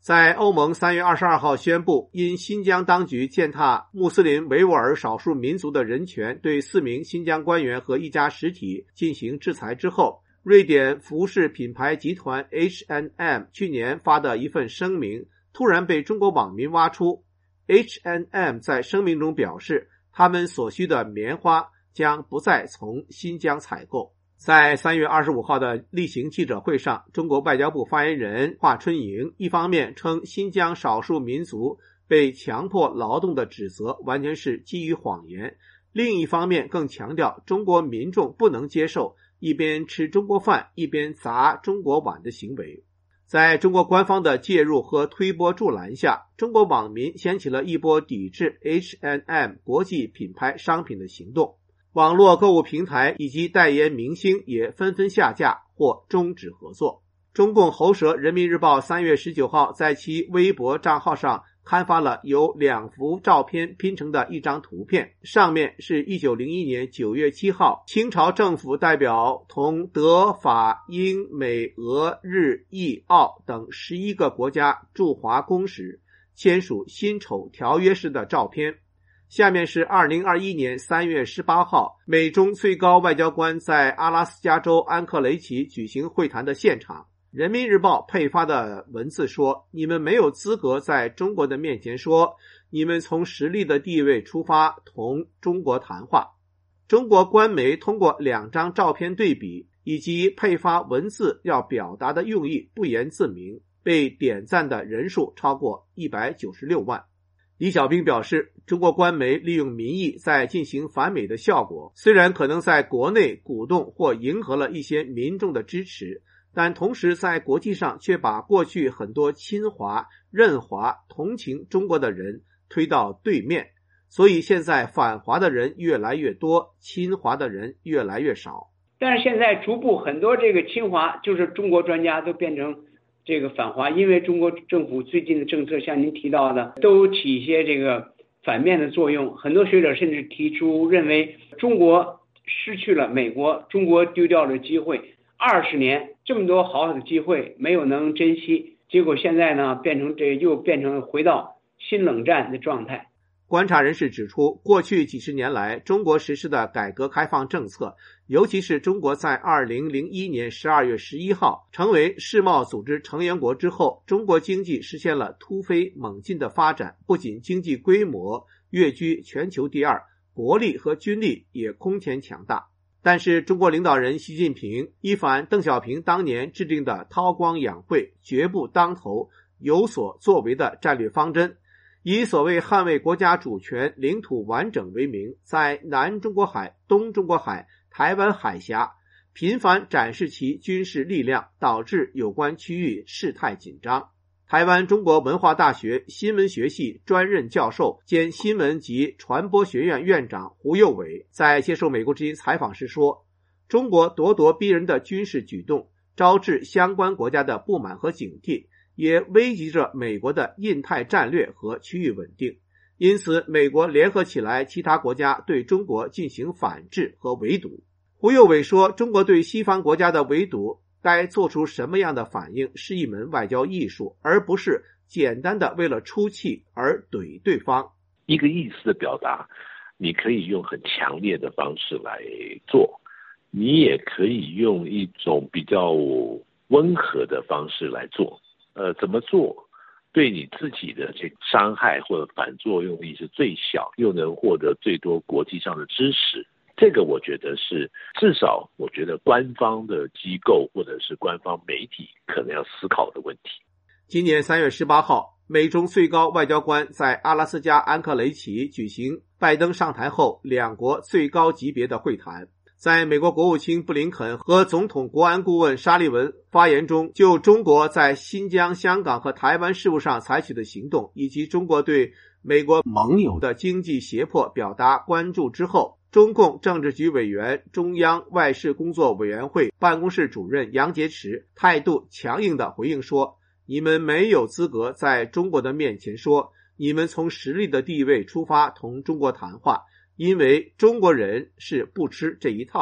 在欧盟三月二十二号宣布因新疆当局践踏穆斯林维吾尔少数民族的人权，对四名新疆官员和一家实体进行制裁之后，瑞典服饰品牌集团 H and M 去年发的一份声明突然被中国网民挖出。 H and M 在声明中表示，他们所需的棉花将不再从新疆采购。在三月二十五号的例行记者会上，中国外交部发言人华春莹一方面称新疆少数民族被强迫劳动的指责完全是基于谎言，另一方面更强调中国民众不能接受一边吃中国饭一边砸中国碗的行为。在中国官方的介入和推波助澜下，中国网民掀起了一波抵制 H and M 国际品牌商品的行动，网络购物平台以及代言明星也纷纷下架或终止合作。中共喉舌人民日报三月十九号在其微博账号上刊发了由两幅照片拼成的一张图片，上面是一九零一年九月七号清朝政府代表同德法英美俄日意澳等十一个国家驻华公使签署辛丑条约时的照片，下面是二零二一年三月十八号美中最高外交官在阿拉斯加州安克雷奇举行会谈的现场。人民日报配发的文字说，你们没有资格在中国的面前说你们从实力的地位出发同中国谈话。中国官媒通过两张照片对比以及配发文字要表达的用意不言自明，被点赞的人数超过一百九十六万。李小兵表示，中国官媒利用民意在进行反美的效果，虽然可能在国内鼓动或迎合了一些民众的支持，但同时在国际上却把过去很多亲华、认华、同情中国的人推到对面，所以现在反华的人越来越多，亲华的人越来越少。 但是现在逐步很多这个亲华就是中国专家都变成这个反华，因为中国政府最近的政策像您提到的都起一些这个反面的作用，很多学者甚至提出认为中国失去了美国，中国丢掉了机会，二十年这么多好的机会没有能珍惜，结果现在呢变成这又变成回到新冷战的状态。 观察人士指出，过去几十年来中国实施的改革开放政策，尤其是中国在二零零一年十二月十一号成为世贸组织成员国之后，中国经济实现了突飞猛进的发展，不仅经济规模跃居全球第二，国力和军力也空前强大。但是中国领导人习近平一反邓小平当年制定的韬光养晦、绝不当头、有所作为的战略方针，以所谓捍卫国家主权、领土完整为名，在南中国海、东中国海、台湾海峡频繁展示其军事力量，导致有关区域事态紧张。台湾中国文化大学新闻学系专任教授兼新闻及传播学院院长胡佑伟在接受美国之音采访时说，中国咄咄逼人的军事举动招致相关国家的不满和警惕，也危及着美国的印太战略和区域稳定。因此美国联合起来其他国家对中国进行反制和围堵。胡佑伟说，中国对西方国家的围堵该做出什么样的反应是一门外交艺术，而不是简单的为了出气而怼对方。 一个意思的表达，你可以用很强烈的方式来做，你也可以用一种比较温和的方式来做。呃，怎么做对你自己的这个伤害或者反作用力是最小，又能获得最多国际上的支持？这个我觉得是至少我觉得官方的机构或者是官方媒体可能要思考的问题。 今年三月十八号，美中最高外交官在阿拉斯加安克雷奇举行拜登上台后两国最高级别的会谈。在美国国务卿布林肯和总统国安顾问沙利文发言中，就中国在新疆、香港和台湾事务上采取的行动，以及中国对美国盟友的经济胁迫表达关注之后，中共政治局委员、中央外事工作委员会办公室主任杨洁篪态度强硬地回应说，你们没有资格在中国的面前说你们从实力的地位出发同中国谈话，因为中国人是不吃这一套的。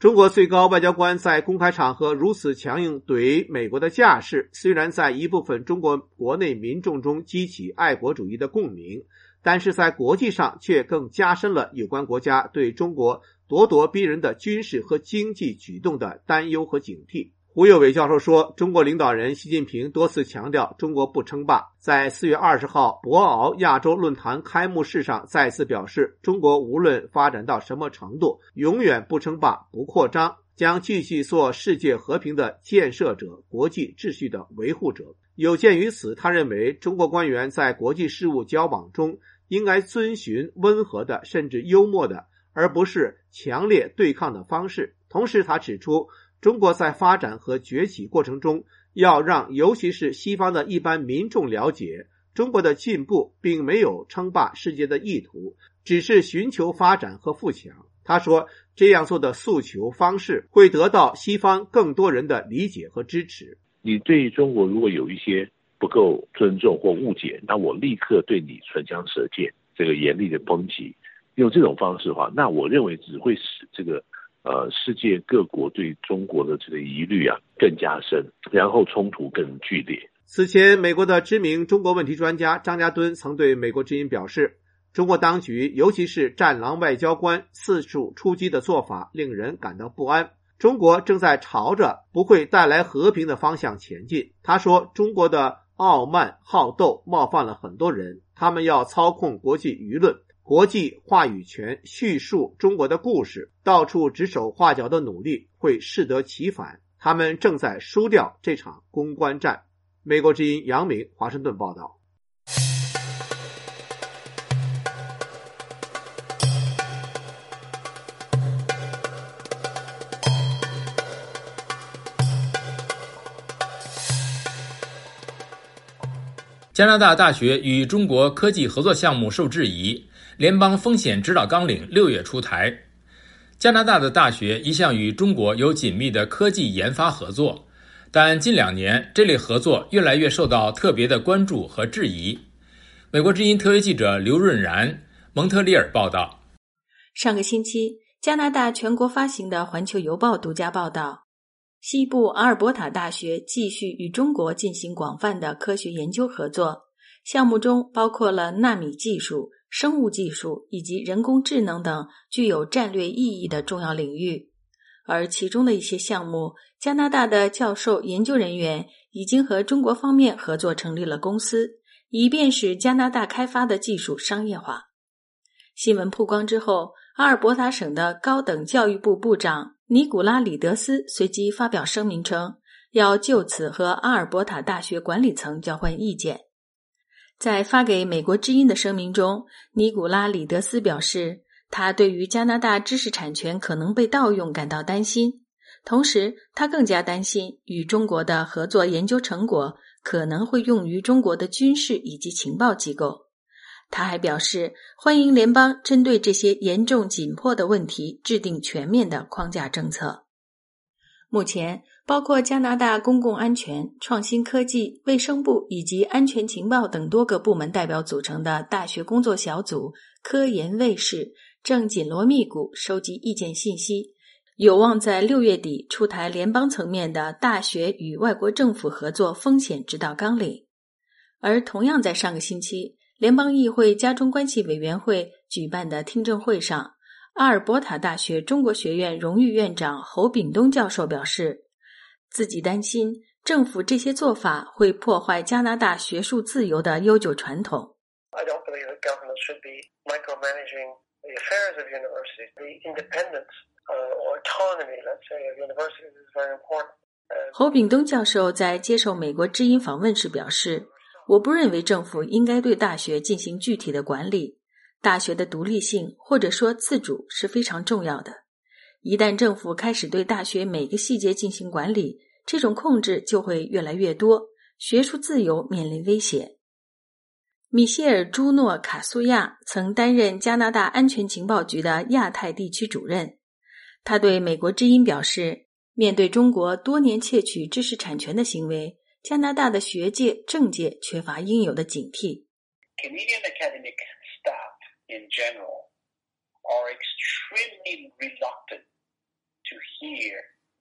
中国最高外交官在公开场合如此强硬怼美国的架势，虽然在一部分中国国内民众中激起爱国主义的共鸣，但是在国际上却更加深了有关国家对中国咄咄逼人的军事和经济举动的担忧和警惕。胡有伟教授说，中国领导人习近平多次强调中国不称霸，在四月二十号博鳌亚洲论坛开幕式上再次表示，中国无论发展到什么程度，永远不称霸不扩张，将继续做世界和平的建设者，国际秩序的维护者。有鉴于此，他认为中国官员在国际事务交往中应该遵循温和的甚至幽默的，而不是强烈对抗的方式。同时他指出，中国在发展和崛起过程中，要让尤其是西方的一般民众了解，中国的进步并没有称霸世界的意图，只是寻求发展和富强。他说，这样做的诉求方式会得到西方更多人的理解和支持。 你对中国如果有一些不够尊重或误解，那我立刻对你唇枪舌剑，这个严厉的抨击。用这种方式的话，那我认为只会使这个呃，世界各国对中国的这个疑虑啊更加深，然后冲突更剧烈。 此前，美国的知名中国问题专家张家敦曾对美国之音表示，中国当局尤其是战狼外交官四处出击的做法令人感到不安，中国正在朝着不会带来和平的方向前进。他说，中国的傲慢好斗冒犯了很多人，他们要操控国际舆论，国际话语权，叙述中国的故事，到处指手画脚的努力会适得其反，他们正在输掉这场公关战。美国之音杨明华盛顿报道。 加拿大大学与中国科技合作项目受质疑，联邦风险指导纲领六月出台。加拿大的大学一向与中国有紧密的科技研发合作，但近两年这类合作越来越受到特别的关注和质疑。美国之音特约记者刘润然，蒙特利尔报道。 上个星期，加拿大全国发行的《环球邮报》独家报道，西部阿尔伯塔大学继续与中国进行广泛的科学研究合作，项目中包括了纳米技术、生物技术以及人工智能等具有战略意义的重要领域。而其中的一些项目，加拿大的教授研究人员已经和中国方面合作成立了公司，以便使加拿大开发的技术商业化。新闻曝光之后，阿尔伯塔省的高等教育部部长尼古拉里德斯随即发表声明称，要就此和阿尔伯塔大学管理层交换意见。在发给美国之音的声明中，尼古拉里德斯表示，他对于加拿大知识产权可能被盗用感到担心，同时他更加担心与中国的合作研究成果可能会用于中国的军事以及情报机构。他还表示，欢迎联邦针对这些严重紧迫的问题制定全面的框架政策。目前，包括加拿大公共安全、创新科技、卫生部以及安全情报等多个部门代表组成的大学工作小组科研卫士正紧锣密鼓收集意见信息，有望在六月底出台联邦层面的大学与外国政府合作风险指导纲领。而同样在上个星期，联邦议会加中关系委员会举办的听证会上，阿尔伯塔大学中国学院荣誉院长侯炳东教授表示，自己担心政府这些做法会破坏加拿大学术自由的悠久传统。 I don't believe that government should be micromanaging the affairs of universities. The independence uh, or autonomy, let's say, of universities is very important. 侯炳东教授在接受美国之音访问时表示，我不认为政府应该对大学进行具体的管理，大学的独立性或者说自主是非常重要的。一旦政府开始对大学每个细节进行管理，这种控制就会越来越多，学术自由面临威胁。米歇尔·朱诺·卡苏亚曾担任加拿大安全情报局的亚太地区主任，他对美国之音表示，面对中国多年窃取知识产权的行为，加拿大的学界、政界缺乏应有的警惕。 Canadian academic staff in general are extremely reluctant to hear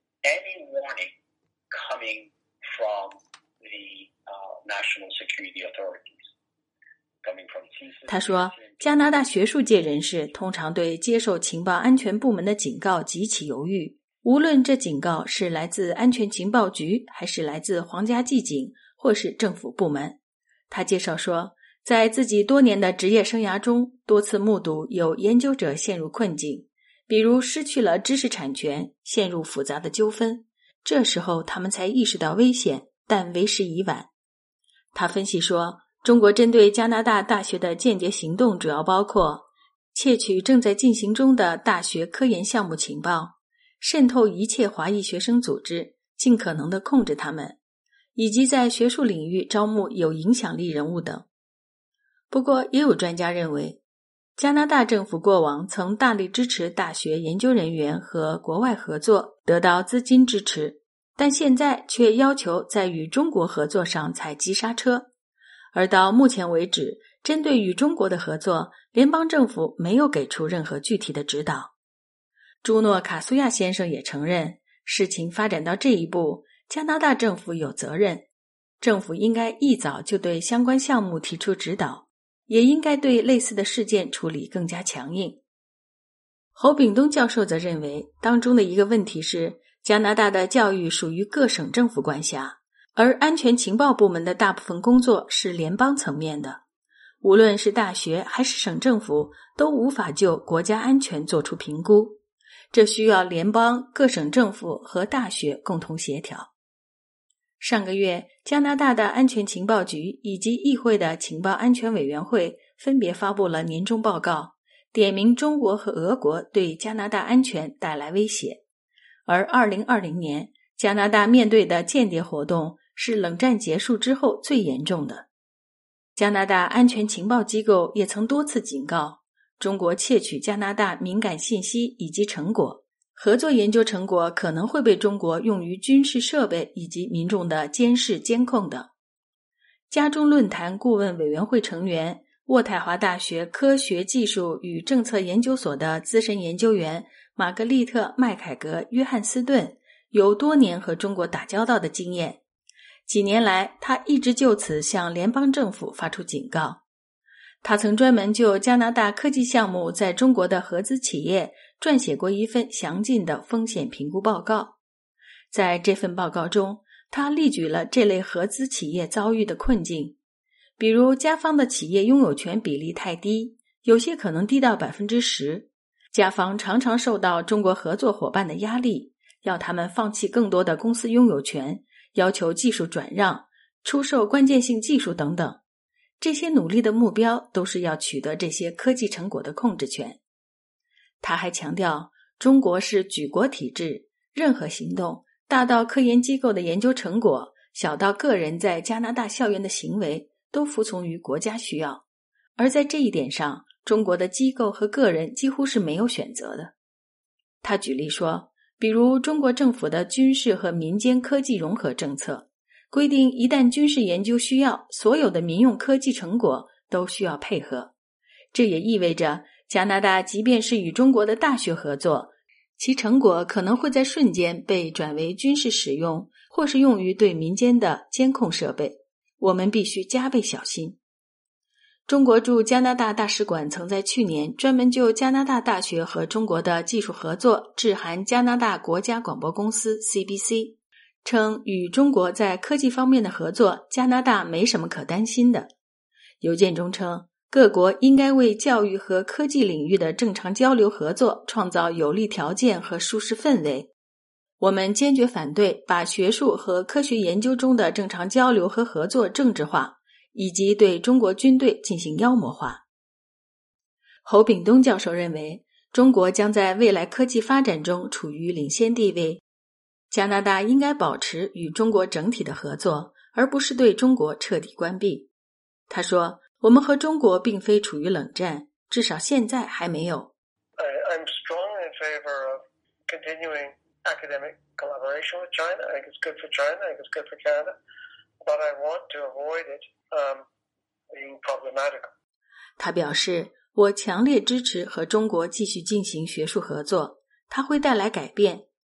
any warning coming from the uh, national security authorities. 他说，加拿大学术界人士通常对接受情报安全部门的警告极其犹豫，无论这警告是来自安全情报局，还是来自皇家骑警，或是政府部门。他介绍说，在自己多年的职业生涯中，多次目睹有研究者陷入困境，比如失去了知识产权，陷入复杂的纠纷，这时候他们才意识到危险，但为时已晚。他分析说，中国针对加拿大大学的间谍行动主要包括窃取正在进行中的大学科研项目情报，渗透一切华裔学生组织，尽可能地控制他们，以及在学术领域招募有影响力人物等。不过，也有专家认为，加拿大政府过往曾大力支持大学研究人员和国外合作，得到资金支持，但现在却要求在与中国合作上踩急刹车。而到目前为止，针对与中国的合作，联邦政府没有给出任何具体的指导。朱诺·卡苏亚先生也承认，事情发展到这一步，加拿大政府有责任，政府应该一早就对相关项目提出指导，也应该对类似的事件处理更加强硬。侯炳东教授则认为，当中的一个问题是，加拿大的教育属于各省政府管辖，而安全情报部门的大部分工作是联邦层面的，无论是大学还是省政府都无法就国家安全做出评估，这需要联邦、各省政府和大学共同协调。上个月，加拿大的安全情报局以及议会的情报安全委员会分别发布了年终报告，点名中国和俄国对加拿大安全带来威胁。而二零二零年，加拿大面对的间谍活动是冷战结束之后最严重的。加拿大安全情报机构也曾多次警告，中国窃取加拿大敏感信息以及成果，合作研究成果可能会被中国用于军事设备以及民众的监视监控等。加中论坛顾问委员会成员、渥太华大学科学技术与政策研究所的资深研究员玛格丽特·麦凯格·约翰斯顿有多年和中国打交道的经验，几年来他一直就此向联邦政府发出警告。他曾专门就加拿大科技项目在中国的合资企业撰写过一份详尽的风险评估报告。在这份报告中，他列举了这类合资企业遭遇的困境，比如加方的企业拥有权比例太低，有些可能低到 百分之十， 加方常常受到中国合作伙伴的压力，要他们放弃更多的公司拥有权，要求技术转让、出售关键性技术等等。这些努力的目标都是要取得这些科技成果的控制权。他还强调，中国是举国体制，任何行动，大到科研机构的研究成果，小到个人在加拿大校园的行为，都服从于国家需要。而在这一点上，中国的机构和个人几乎是没有选择的。他举例说，比如中国政府的军事和民间科技融合政策，规定一旦军事研究需要，所有的民用科技成果都需要配合。这也意味着加拿大即便是与中国的大学合作，其成果可能会在瞬间被转为军事使用，或是用于对民间的监控设备。我们必须加倍小心。中国驻加拿大大使馆曾在去年专门就加拿大大学和中国的技术合作致函加拿大国家广播公司 C B C， 称与中国在科技方面的合作，加拿大没什么可担心的。邮件中称，各国应该为教育和科技领域的正常交流合作创造有利条件和舒适氛围。我们坚决反对把学术和科学研究中的正常交流和合作政治化，以及对中国军队进行妖魔化。侯炳东教授认为，中国将在未来科技发展中处于领先地位，加拿大应该保持与中国整体的合作，而不是对中国彻底关闭。他说，我们和中国并非处于冷战，至少现在还没有。 I, I'm strong in favor of continuing academic collaboration with China. I think it's good for China. I think it's good for Canada. But I want to avoid it um, being problematical. 他表示，我强烈支持和中国继续进行学术合作，它会带来改变，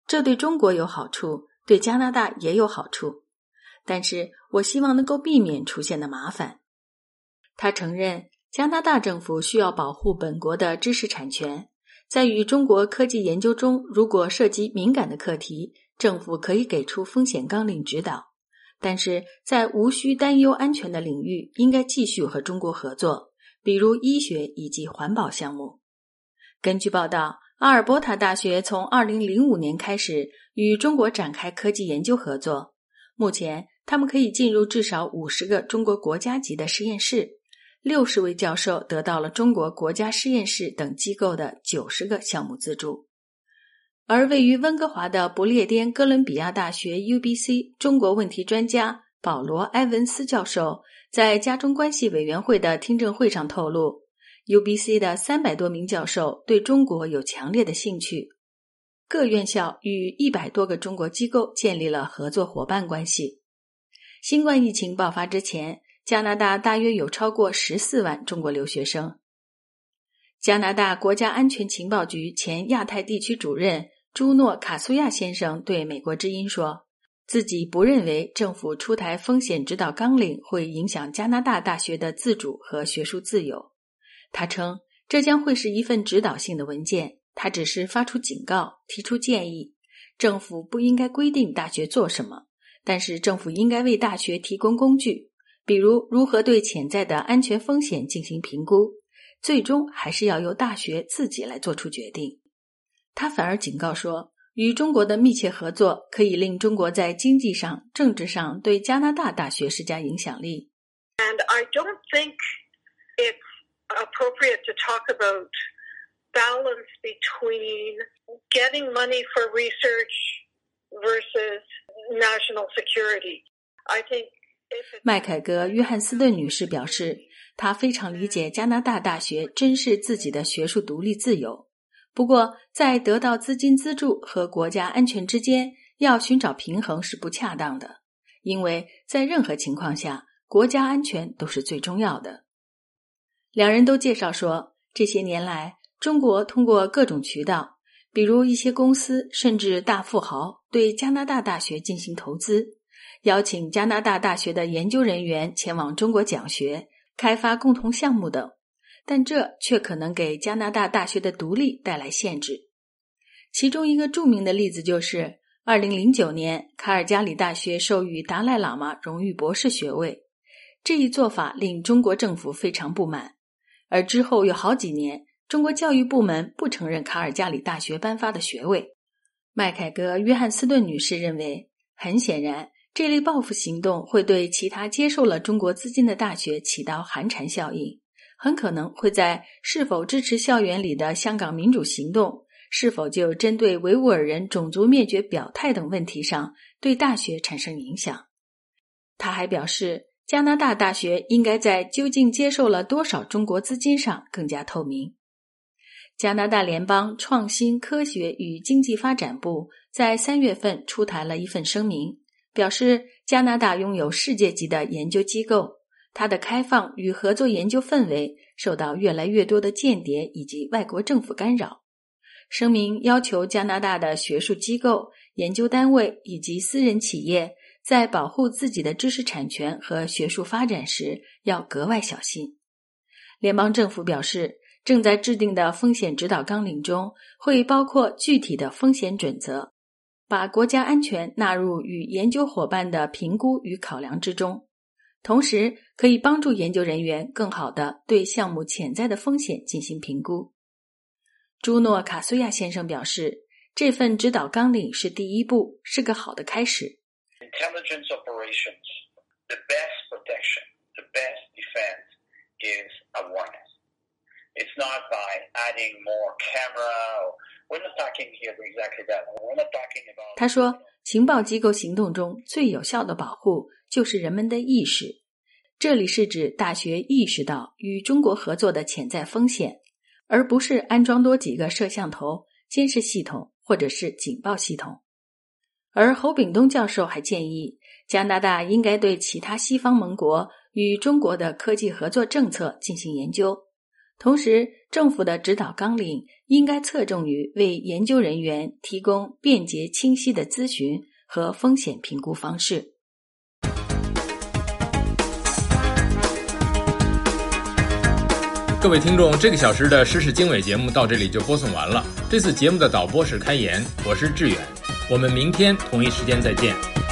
这对中国有好处，对加拿大也有好处，但是我希望能够避免出现的麻烦。他承认加拿大政府需要保护本国的知识产权，在与中国科技研究中，如果涉及敏感的课题，政府可以给出风险纲领指导，但是在无需担忧安全的领域，应该继续和中国合作，比如医学以及环保项目。根据报道，阿尔伯塔大学从二零零五年开始与中国展开科技研究合作，目前他们可以进入至少五十个中国国家级的实验室，六十位教授得到了中国国家实验室等机构的九十个项目资助。而位于温哥华的不列颠哥伦比亚大学 U B C 中国问题专家保罗·埃文斯教授在家中关系委员会的听证会上透露， U B C 的三百多名教授对中国有强烈的兴趣，各院校与一百多个中国机构建立了合作伙伴关系。新冠疫情爆发之前，加拿大大约有超过十四万中国留学生。加拿大国家安全情报局前亚太地区主任朱诺·卡苏亚先生对美国之音说，自己不认为政府出台风险指导纲领会影响加拿大大学的自主和学术自由。他称，这将会是一份指导性的文件，他只是发出警告，提出建议，政府不应该规定大学做什么，但是政府应该为大学提供工具，比如如何对潜在的安全风险进行评估，最终还是要由大学自己来做出决定。他反而警告说，与中国的密切合作可以令中国在经济上、政治上对加拿大大学施加影响力。 And I don't think it's appropriate to talk about balance between getting money for research versus national security. I think 麦凯格·约翰斯顿女士表示，她非常理解加拿大大学珍视自己的学术独立自由，不过在得到资金资助和国家安全之间要寻找平衡是不恰当的，因为在任何情况下，国家安全都是最重要的。两人都介绍说，这些年来，中国通过各种渠道，比如一些公司甚至大富豪，对加拿大大学进行投资，邀请加拿大大学的研究人员前往中国讲学，开发共同项目等，但这却可能给加拿大大学的独立带来限制。其中一个著名的例子就是二零零九年卡尔加里大学授予达赖喇嘛荣誉博士学位，这一做法令中国政府非常不满，而之后有好几年，中国教育部门不承认卡尔加里大学颁发的学位。麦凯格·约翰斯顿女士认为，很显然，这类报复行动会对其他接受了中国资金的大学起到寒蝉效应，很可能会在是否支持校园里的香港民主行动，是否就针对维吾尔人种族灭绝表态等问题上对大学产生影响。他还表示，加拿大大学应该在究竟接受了多少中国资金上更加透明。加拿大联邦创新科学与经济发展部在三月份出台了一份声明，表示加拿大拥有世界级的研究机构，它的开放与合作研究氛围受到越来越多的间谍以及外国政府干扰。声明要求加拿大的学术机构、研究单位以及私人企业在保护自己的知识产权和学术发展时要格外小心。联邦政府表示，正在制定的风险指导纲领中会包括具体的风险准则，把国家安全纳入与研究伙伴的评估与考量之中，同时可以帮助研究人员更好地对项目潜在的风险进行评估。朱诺·卡苏亚先生表示，这份指导纲领是第一步，是个好的开始。 Intelligence operations, the best protection, the best defense is awareness. It's not by adding more camera. We're not talking here exactly that. We're not talking about. 他说，情报机构行动中最有效的保护就是人们的意识。这里是指大学意识到与中国合作的潜在风险，而不是安装多几个摄像头、监视系统或者是警报系统。而侯炳东教授还建议，加拿大应该对其他西方盟国与中国的科技合作政策进行研究， 同时，政府的指导纲领应该侧重于为研究人员提供便捷清晰的咨询和风险评估方式。 各位听众，这个小时的时事经纬节目到这里就播送完了。这次节目的导播是开言，我是志远，我们明天同一时间再见。